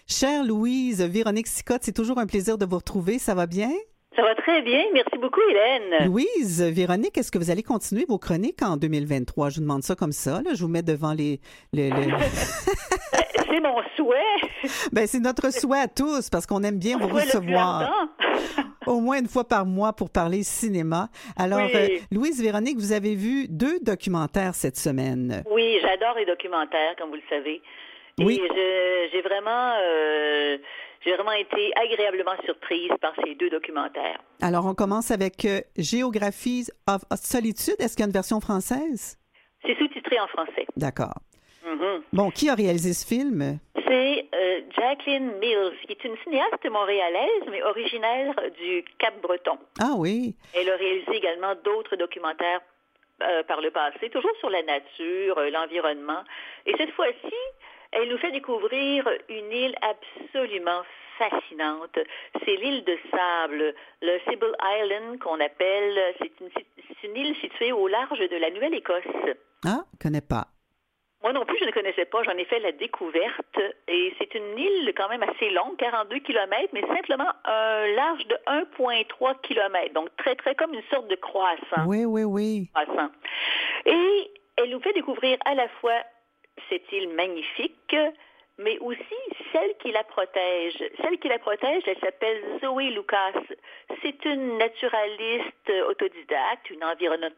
Chère Louise, Véronique Sicotte, c'est toujours un plaisir de vous retrouver. Ça va bien? Ça va très bien. Merci beaucoup, Hélène. Louise, Véronique, est-ce que vous allez continuer vos chroniques en 2023? Je vous demande ça comme ça. Là. Je vous mets devant C'est mon souhait. Ben, c'est notre souhait à tous parce qu'on aime bien vous recevoir. Au moins une fois par mois pour parler cinéma. Alors, oui. Louise, Véronique, vous avez vu 2 documentaires cette semaine. Oui, j'adore les documentaires, comme vous le savez. Oui. Et j'ai vraiment été agréablement surprise par ces 2 documentaires. Alors, on commence avec Géographie of Solitude. Est-ce qu'il y a une version française? C'est sous-titré en français. D'accord. Mm-hmm. Bon, qui a réalisé ce film? C'est Jacqueline Mills, qui est une cinéaste montréalaise, mais originaire du Cap-Breton. Ah oui. Elle a réalisé également d'autres documentaires par le passé, toujours sur la nature, l'environnement. Et cette fois-ci, elle nous fait découvrir une île absolument fascinante. C'est l'île de sable, le Sybil Island qu'on appelle. C'est une île située au large de la Nouvelle-Écosse. Ah, je ne connais pas. Moi non plus, je ne connaissais pas. J'en ai fait la découverte. Et c'est une île quand même assez longue, 42 km, mais simplement un large de 1,3 km. Donc très, très comme une sorte de croissant. Oui. Croissant. Et elle nous fait découvrir à la fois cette île magnifique, mais aussi celle qui la protège. Celle qui la protège, elle s'appelle Zoé Lucas. C'est une naturaliste autodidacte, une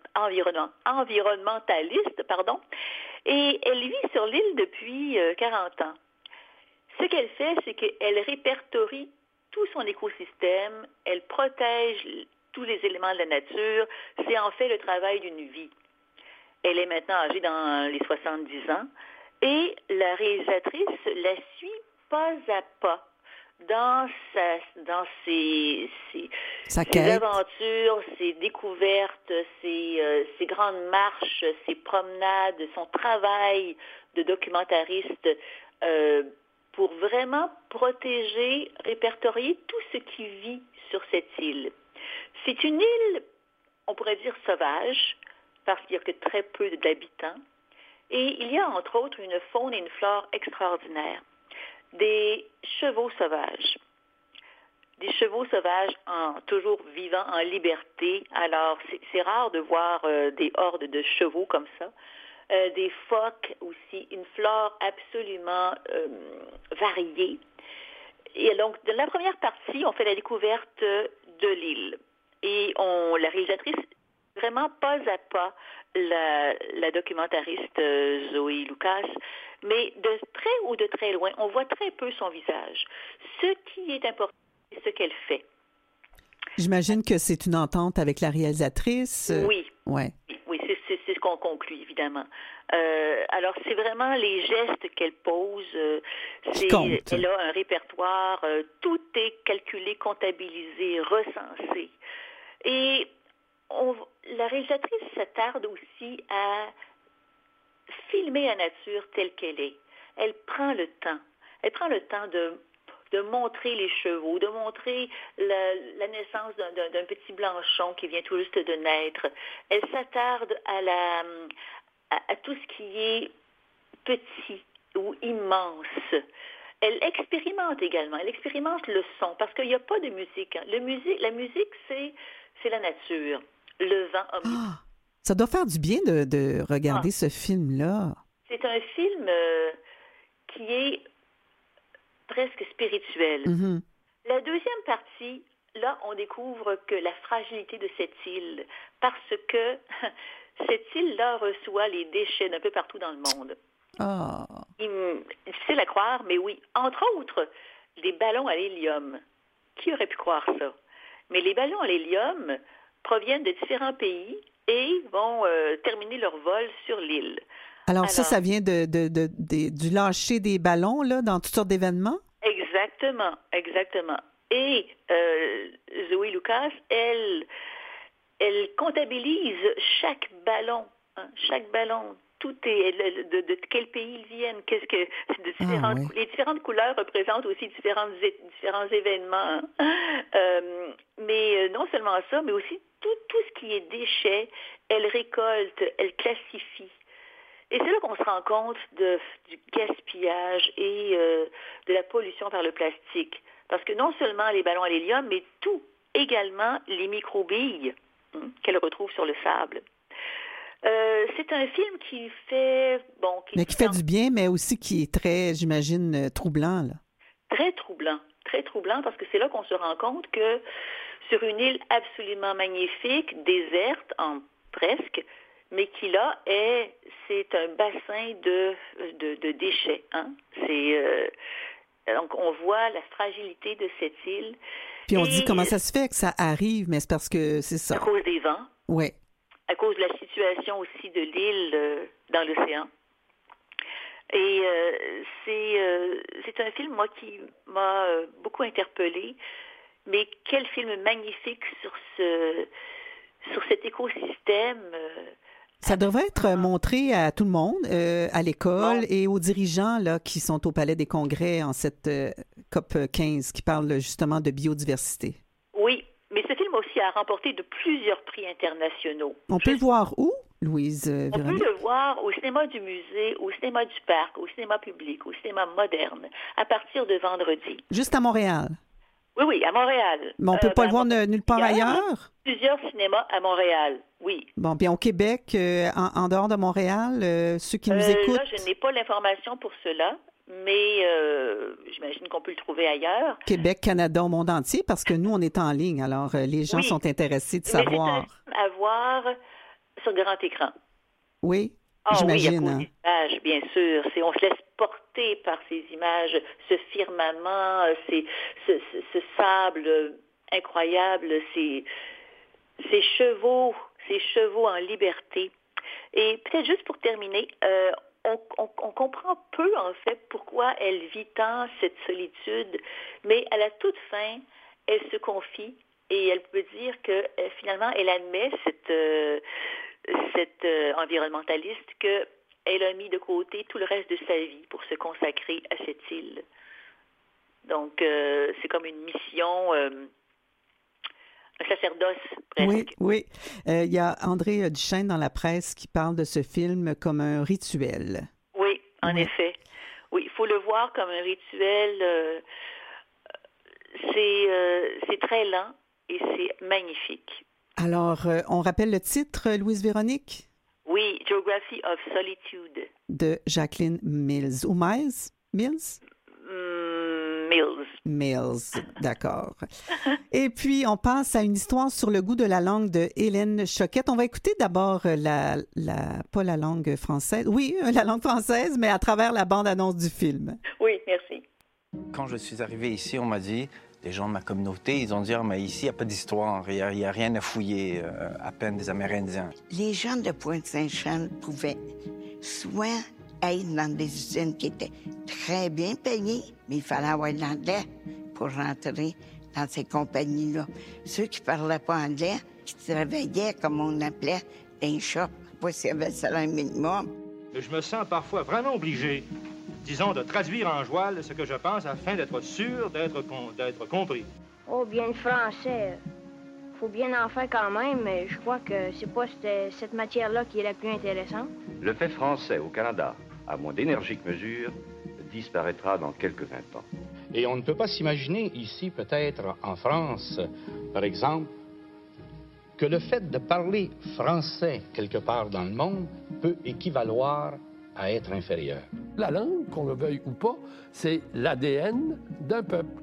environnementaliste, et elle vit sur l'île depuis 40 ans. Ce qu'elle fait, c'est qu'elle répertorie tout son écosystème, elle protège tous les éléments de la nature. C'est en fait le travail d'une vie. Elle est maintenant âgée dans les 70 ans et la réalisatrice la suit pas à pas dans ses aventures, ses découvertes, ses grandes marches, ses promenades, son travail de documentariste pour vraiment protéger, répertorier tout ce qui vit sur cette île. C'est une île, on pourrait dire sauvage, parce qu'il n'y a que très peu d'habitants. Et il y a entre autres une faune et une flore extraordinaires. Des chevaux sauvages. Des chevaux sauvages toujours vivant en liberté. Alors, c'est rare de voir des hordes de chevaux comme ça. Des phoques aussi, une flore absolument variée. Et donc, dans la première partie, on fait la découverte de l'île. Et la réalisatrice, vraiment pas à pas, la documentariste Zoé Lucas, mais de très ou de très loin, on voit très peu son visage. Ce qui est important, c'est ce qu'elle fait. J'imagine que c'est une entente avec la réalisatrice. Oui. Ouais. Oui, c'est ce qu'on conclut, évidemment. Alors, c'est vraiment les gestes qu'elle pose. Elle a un répertoire. Tout est calculé, comptabilisé, recensé. Et la réalisatrice s'attarde aussi à filmer la nature telle qu'elle est. Elle prend le temps. Elle prend le temps de montrer les chevaux, de montrer la naissance d'un petit blanchon qui vient tout juste de naître. Elle s'attarde à tout ce qui est petit ou immense. Elle expérimente également. Elle expérimente le son parce qu'il n'y a pas de musique. La musique, c'est la nature. Le vent omniprésent. Ah, ça doit faire du bien de regarder ce film-là. C'est un film qui est presque spirituel. Mm-hmm. La deuxième partie, là, on découvre que la fragilité de cette île, parce que cette île-là reçoit les déchets d'un peu partout dans le monde. Oh. Difficile à croire, mais oui. Entre autres, des ballons à l'hélium. Qui aurait pu croire ça? Mais les ballons à l'hélium proviennent de différents pays et vont terminer leur vol sur l'île. Alors ça vient du lâcher des ballons là, dans toutes sortes d'événements? Exactement. Et Zoé Lucas, elle comptabilise chaque ballon. Chaque ballon. Tout est de quel pays ils viennent, les différentes couleurs représentent aussi différents événements. Mais non seulement ça, mais aussi tout ce qui est déchets, elle récolte, elle classifie. Et c'est là qu'on se rend compte du gaspillage et de la pollution par le plastique. Parce que non seulement les ballons à l'hélium, mais tout, également les microbilles qu'elle retrouve sur le sable. C'est un film qui fait... mais qui fait du bien, mais aussi qui est très, j'imagine, troublant, là. Très troublant, parce que c'est là qu'on se rend compte que sur une île absolument magnifique, déserte, presque, mais qui là c'est un bassin de déchets. Hein? Donc on voit la fragilité de cette île. Puis on dit comment ça se fait que ça arrive, mais c'est parce que c'est ça. À cause des vents. Oui. À cause de la situation aussi de l'île dans l'océan. Et c'est un film, moi, qui m'a beaucoup interpellée. Mais quel film magnifique sur cet écosystème. Ça devrait être montré à tout le monde, à l'école et aux dirigeants là, qui sont au Palais des Congrès en cette COP 15 qui parle justement de biodiversité. Oui, mais ce film aussi a remporté de plusieurs prix internationaux. On peut le voir où, Louise Véronique? On peut le voir au cinéma du musée, au cinéma du parc, au cinéma public, au cinéma moderne, à partir de vendredi. Juste à Montréal? Oui, à Montréal. Mais on ne peut pas le voir nulle part ailleurs? Plusieurs cinémas à Montréal, oui. Bon, bien au Québec, en dehors de Montréal, ceux qui nous écoutent... Là, je n'ai pas l'information pour cela, mais j'imagine qu'on peut le trouver ailleurs. Québec, Canada, au monde entier, parce que nous, on est en ligne, alors les gens sont intéressés de savoir. Mais c'est un film à voir sur grand écran. Oui, j'imagine. Oui, il y a des images, bien sûr. On se laisse porter par ces images, ce firmament, ce sable incroyable, ces chevaux en liberté. Et peut-être juste pour terminer, on comprend peu, en fait, pourquoi elle vit tant cette solitude, mais à la toute fin, elle se confie et elle peut dire que finalement, elle admet cette environnementaliste qu'elle a mis de côté tout le reste de sa vie pour se consacrer à cette île. Donc, c'est comme une mission... un sacerdoce, presque. Oui. Il y a André Duchesne dans la presse qui parle de ce film comme un rituel. Oui, en effet. Oui, il faut le voir comme un rituel. C'est très lent et c'est magnifique. Alors, on rappelle le titre, Louise Véronique? Oui, Geography of Solitude. De Jacqueline Mills. Ou Mills? Mills? Mills, d'accord. Et puis, on passe à une histoire sur le goût de la langue de Hélène Choquette. On va écouter d'abord pas la langue française, oui, la langue française, mais à travers la bande-annonce du film. Oui, merci. Quand je suis arrivé ici, on m'a dit, les gens de ma communauté, ils ont dit, mais ici, il n'y a pas d'histoire, il n'y a rien à fouiller, à peine des Amérindiens. Les gens de Pointe-Saint-Charles pouvaient soit être dans des usines qui étaient très bien payées, mais il fallait avoir de l'anglais pour rentrer dans ces compagnies-là. Ceux qui ne parlaient pas anglais, qui travaillaient, comme on appelait, dans les shops, pas s'il y avait le salaire minimum. Je me sens parfois vraiment obligé, disons, de traduire en joual ce que je pense afin d'être sûr d'être compris. Oh, bien le français. Faut bien en faire quand même, mais je crois que c'est pas cette matière-là qui est la plus intéressante. Le fait français au Canada, à moins d'énergiques mesures, disparaîtra dans quelques 20 ans. Et on ne peut pas s'imaginer ici, peut-être en France, par exemple, que le fait de parler français quelque part dans le monde peut équivaloir à être inférieur. La langue, qu'on le veuille ou pas, c'est l'ADN d'un peuple.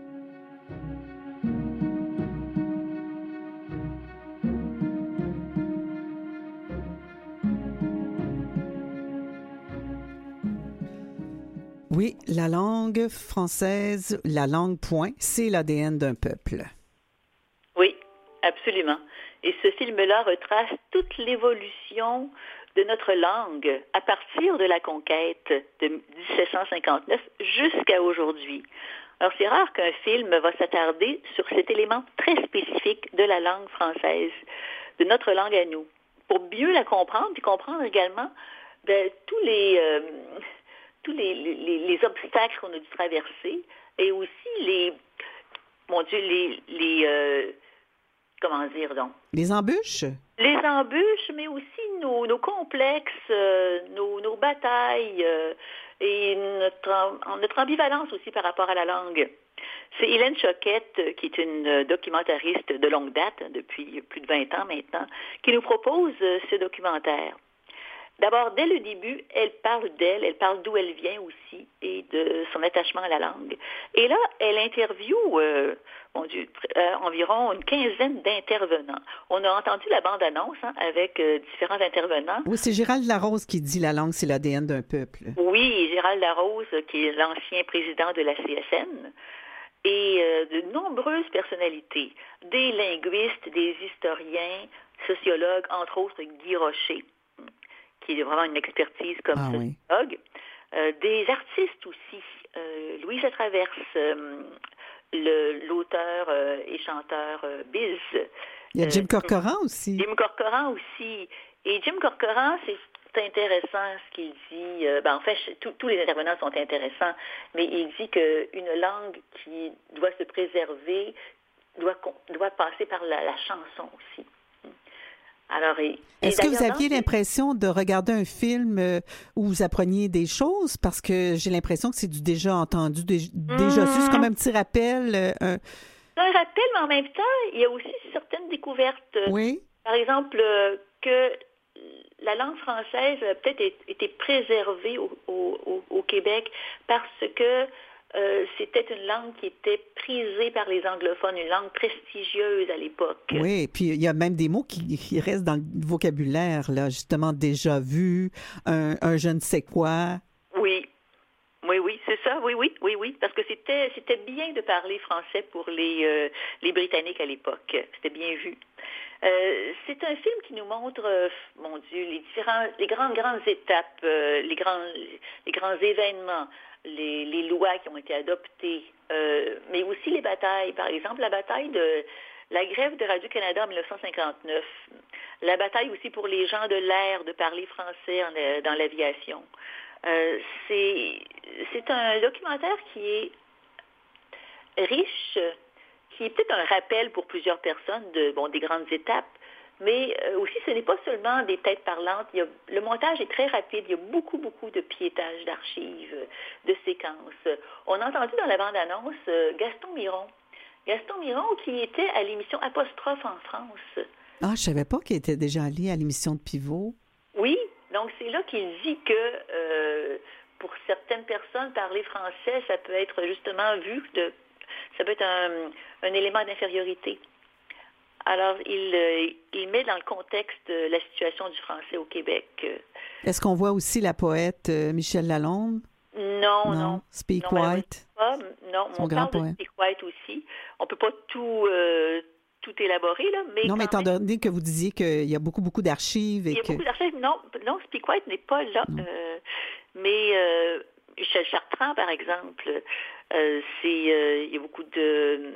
Oui, la langue française, la langue point, c'est l'ADN d'un peuple. Oui, absolument. Et ce film-là retrace toute l'évolution de notre langue à partir de la conquête de 1759 jusqu'à aujourd'hui. Alors, c'est rare qu'un film va s'attarder sur cet élément très spécifique de la langue française, de notre langue à nous, pour mieux la comprendre, puis comprendre également tous les obstacles qu'on a dû traverser et aussi comment dire donc? Les embûches? Les embûches, mais aussi nos complexes, nos batailles et notre ambivalence aussi par rapport à la langue. C'est Hélène Choquette, qui est une documentariste de longue date, depuis plus de 20 ans maintenant, qui nous propose ce documentaire. D'abord, dès le début, elle parle d'elle, elle parle d'où elle vient aussi et de son attachement à la langue. Et là, elle interviewe environ une quinzaine d'intervenants. On a entendu la bande-annonce avec différents intervenants. Oui, c'est Gérald Larose qui dit la langue, c'est l'ADN d'un peuple. Oui, Gérald Larose, qui est l'ancien président de la CSN. Et de nombreuses personnalités, des linguistes, des historiens, sociologues, entre autres Guy Rocher, qui est vraiment une expertise comme sociologue, des artistes aussi, Louise Latraverse, l'auteur et chanteur Biz. Il y a Jim Corcoran aussi. Jim Corcoran aussi. Et Jim Corcoran, c'est intéressant ce qu'il dit. En fait, tous les intervenants sont intéressants, mais il dit qu'une langue qui doit se préserver doit passer par la chanson aussi. Alors, est-ce que vous aviez l'impression de regarder un film où vous appreniez des choses? Parce que j'ai l'impression que c'est du déjà entendu, déjà su. C'est comme un petit rappel. C'est un rappel, mais en même temps, il y a aussi certaines découvertes. Oui. Par exemple, que la langue française a peut-être été préservée au Québec parce que c'était une langue qui était prisée par les anglophones, une langue prestigieuse à l'époque. Oui, et puis il y a même des mots qui restent dans le vocabulaire, là, justement, déjà vu, un je ne sais quoi. Oui, c'est ça, oui, parce que c'était bien de parler français pour les Britanniques à l'époque, c'était bien vu. C'est un film qui nous montre, mon Dieu, les grandes étapes, les grands événements, les lois qui ont été adoptées, mais aussi les batailles. Par exemple, la bataille de la grève de Radio-Canada en 1959, la bataille aussi pour les gens de l'air de parler français dans l'aviation. C'est un documentaire qui est riche, qui est peut-être un rappel pour plusieurs personnes des grandes étapes, mais aussi ce n'est pas seulement des têtes parlantes. Le montage est très rapide, il y a beaucoup de piétage d'archives, de séquences. On a entendu dans la bande-annonce Gaston Miron qui était à l'émission Apostrophe en France. Ah, je savais pas qu'il était déjà allé à l'émission de Pivot. Oui, donc c'est là qu'il dit que pour certaines personnes, parler français, ça peut être justement ça peut être un élément d'infériorité. Alors, il met dans le contexte la situation du français au Québec. Est-ce qu'on voit aussi la poète Michel Lalonde? Non. Speak White? Non, on parle de Speak White aussi. On ne peut pas tout élaborer, là, mais non, mais étant donné que vous disiez qu'il y a beaucoup d'archives... Il y a beaucoup d'archives. Non, Speak White n'est pas là. Mais Michel Chartrand, par exemple, il y a beaucoup de...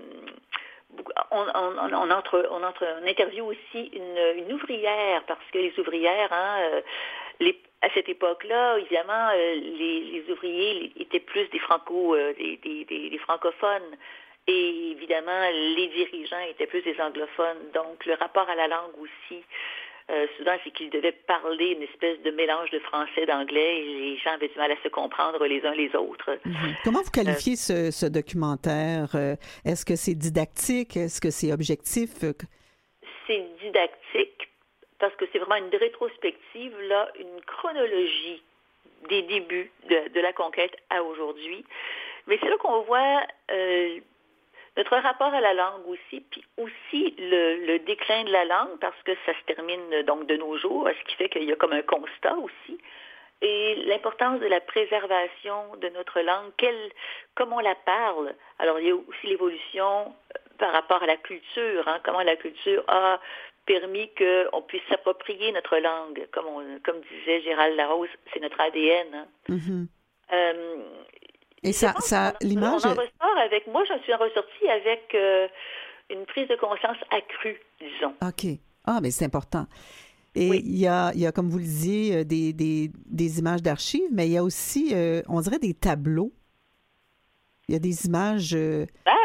On interviewe aussi une ouvrière, parce que les ouvrières, à cette époque-là, évidemment, les ouvriers étaient plus des francophones. Et évidemment, les dirigeants étaient plus des anglophones. Donc, le rapport à la langue aussi, souvent, c'est qu'ils devaient parler une espèce de mélange de français, d'anglais, et les gens avaient du mal à se comprendre les uns les autres. Mm-hmm. Comment vous qualifiez ce documentaire? Est-ce que c'est didactique? Est-ce que c'est objectif? C'est didactique, parce que c'est vraiment une rétrospective, là, une chronologie des débuts de la conquête à aujourd'hui. Mais c'est là qu'on voit... notre rapport à la langue aussi, puis aussi le déclin de la langue, parce que ça se termine donc de nos jours, ce qui fait qu'il y a comme un constat aussi, et l'importance de la préservation de notre langue, comme on la parle. Alors, il y a aussi l'évolution par rapport à la culture, comment la culture a permis qu'on puisse s'approprier notre langue, comme disait Gérald Larose, c'est notre ADN. Mm-hmm. Et l'image... Moi, j'en suis ressortie avec une prise de conscience accrue, disons. OK. Ah, mais c'est important. Et oui. il y a, comme vous le disiez, des images d'archives, mais il y a aussi, on dirait, des tableaux. Il y a des images... Images aussi,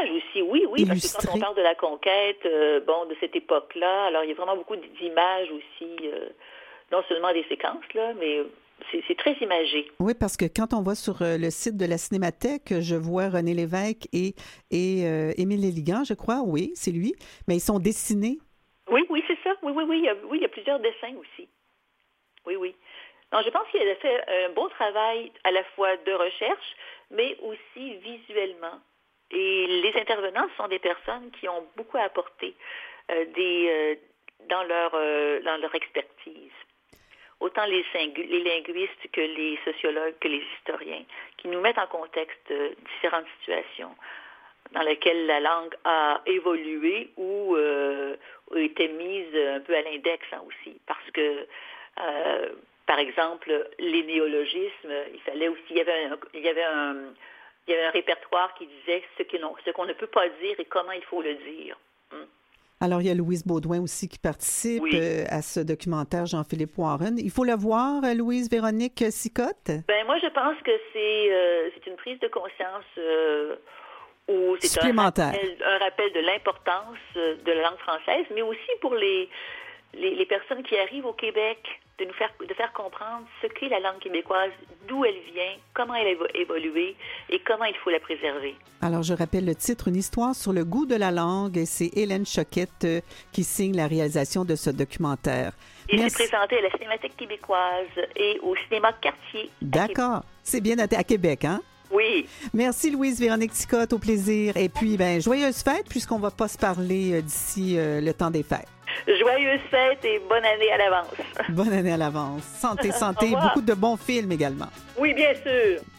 oui, parce que illustré. quand on parle de la conquête, de cette époque-là, alors il y a vraiment beaucoup d'images aussi, non seulement des séquences, là, mais c'est très imagé. Oui, parce que quand on va sur le site de la Cinémathèque, je vois René Lévesque et Émile Léligan, je crois. Oui, c'est lui. Mais ils sont dessinés. Oui, c'est ça. Oui, il y a plusieurs dessins aussi. Oui. Non, je pense qu'il a fait un bon travail à la fois de recherche, mais aussi visuellement. Et les intervenants sont des personnes qui ont beaucoup apporté dans leur expertise. Autant les linguistes que les sociologues, que les historiens, qui nous mettent en contexte différentes situations dans lesquelles la langue a évolué ou été mise un peu à l'index aussi. Parce que, par exemple, les néologismes, il y avait un répertoire qui disait ce qu'on ne peut pas dire et comment il faut le dire. Alors, il y a Louise Baudouin aussi qui participe à ce documentaire Jean-Philippe Warren. Il faut le voir, Louise-Véronique Sicotte? Moi, je pense que c'est une prise de conscience où c'est supplémentaire. un rappel de l'importance de la langue française, mais aussi pour les personnes qui arrivent au Québec, de faire comprendre ce qu'est la langue québécoise, d'où elle vient, comment elle a évolué et comment il faut la préserver. Alors, je rappelle le titre, Une histoire sur le goût de la langue, et c'est Hélène Choquette qui signe la réalisation de ce documentaire. Il s'est présenté à la Cinémathèque québécoise et au Cinéma Cartier. D'accord. C'est bien noté à Québec, hein? Oui. Merci Louise-Véronique Sicotte, au plaisir. Et puis, joyeuses fêtes, puisqu'on ne va pas se parler d'ici le temps des fêtes. Joyeuses fêtes et bonne année à l'avance. Bonne année à l'avance. Santé, beaucoup de bons films également. Oui, bien sûr.